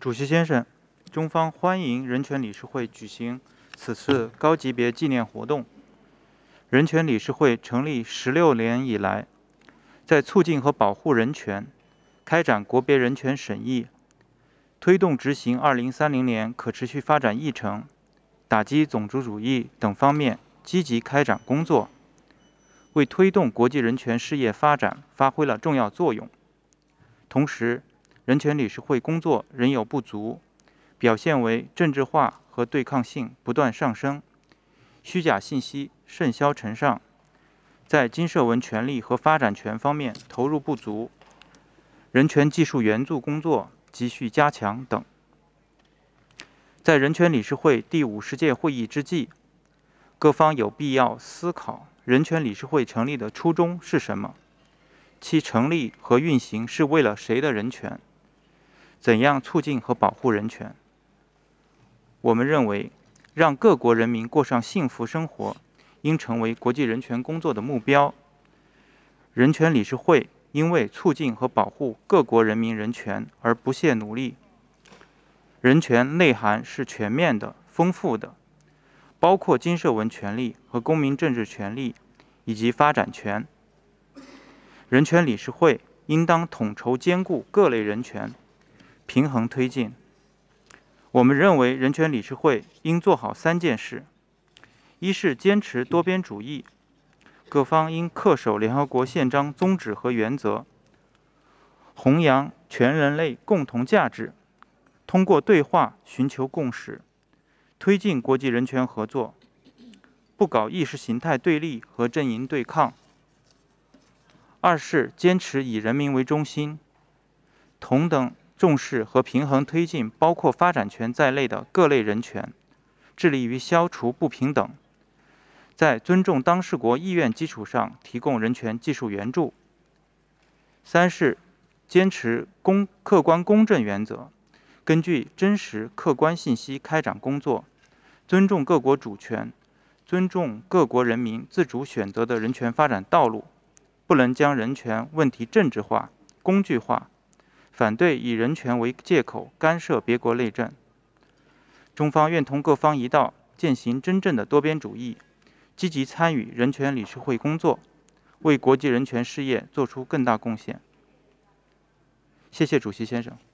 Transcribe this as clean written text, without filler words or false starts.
主席先生，中方欢迎人权理事会举行此次高级别纪念活动。人权理事会成立16年以来，在促进和保护人权、开展国别人权审议、推动执行2030年可持续发展议程、打击种族主义等方面积极开展工作，为推动国际人权事业发展发挥了重要作用。同时，人权理事会工作仍有不足，表现为政治化和对抗性不断上升，虚假信息甚嚣尘上，在经社文权利和发展权方面投入不足，人权技术援助工作急需加强等。在人权理事会第50届会议之际，各方有必要思考人权理事会成立的初衷是什么，其成立和运行是为了谁的人权，怎样促进和保护人权。我们认为，让各国人民过上幸福生活，应成为国际人权工作的目标。人权理事会应为促进和保护各国人民人权而不懈努力。人权内涵是全面的、丰富的，包括经社文权利和公民政治权利以及发展权。人权理事会应当统筹兼顾各类人权，平衡推进。我们认为人权理事会应做好3件事：一是坚持多边主义，各方应恪守联合国宪章宗旨和原则，弘扬全人类共同价值，通过对话寻求共识，推进国际人权合作，不搞意识形态对立和阵营对抗。二是坚持以人民为中心，同等重视和平衡推进包括发展权在内的各类人权，致力于消除不平等，在尊重当事国意愿基础上提供人权技术援助。三是坚持客观公正原则，根据真实客观信息开展工作，尊重各国主权，尊重各国人民自主选择的人权发展道路，不能将人权问题政治化、工具化，反对以人权为借口干涉别国内政。中方愿同各方一道，践行真正的多边主义，积极参与人权理事会工作，为国际人权事业做出更大贡献。谢谢主席先生。